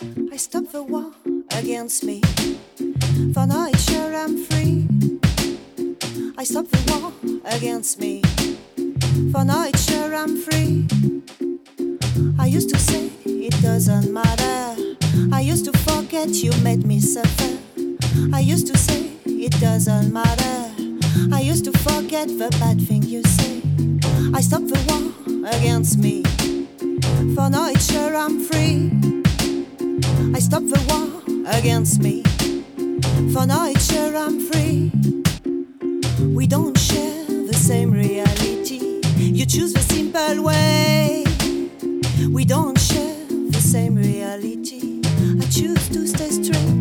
I stop the war against me. For now it's sure I'm free. I stop the war against me. For now it's sure I'm free. I used to say it doesn't matter. I used to forget you made me suffer. I used to say it doesn't matter. I used to forget the bad thing you say. I stop the war against me. For now it's sure I'm free. I stop the war against me. For now it's sure I'm free. We don't share the same reality. You choose the simple way. We don't share the same reality. I choose to stay straight.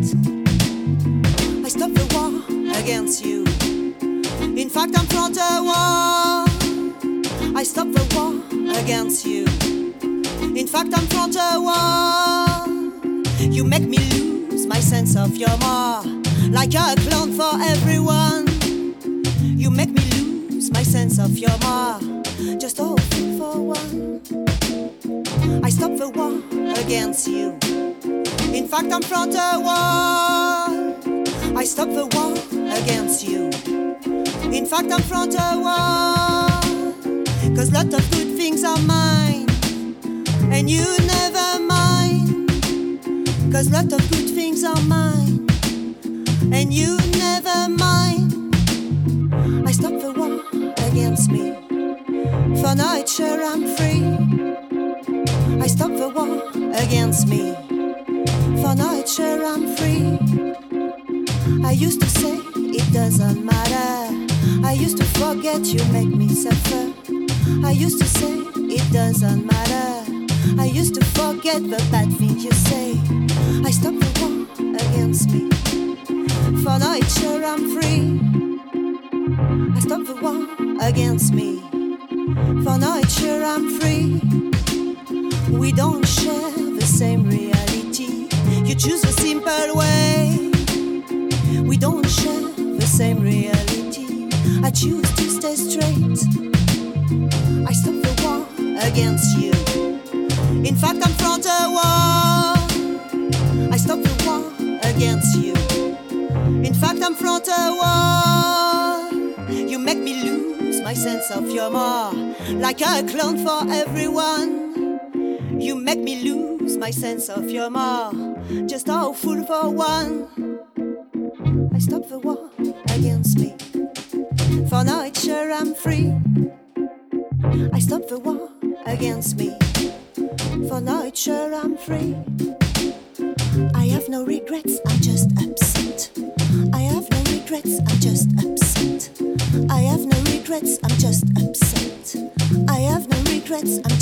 I stop the war against you. In fact, I'm from the war. I stop the war against you. In fact, I'm from the war. You make me lose my sense of humor, like you're a clown for everyone. You make me lose my sense of humor, just all for one. I stop the war against you. In fact, I'm from the war. I stop the war against you. In fact, I'm from the war. 'Cause lots of good things are mine, and you never mind. 'Cause lots of good things are mine, and you never mind. I stop the war against me. For now it's sure I'm free. I stop the war against me. For now it's sure I'm free. I used to say it doesn't matter. I used to forget you make me suffer. I used to say it doesn't matter. I used to forget the bad things you say. I stop the war against me. For now it's sure I'm free. I stop the war against me. For now it's sure I'm free. We don't share the same reality. You choose a simple way. We don't share the same reality. I choose to stay straight. I stop the war against you. In fact, I'm from the war. I stop the war against you. In fact, I'm from the war. You make me lose my sense of humor, like a clown for everyone. You make me lose my sense of humor, just all fool for one. I stop the war against me. For now it's sure I'm free. I stop the war against me. For now it's sure I'm free. I have no regrets, I'm just upset. I have no regrets, I'm just upset. I have no regrets, I'm just upset. I have no regrets, I'm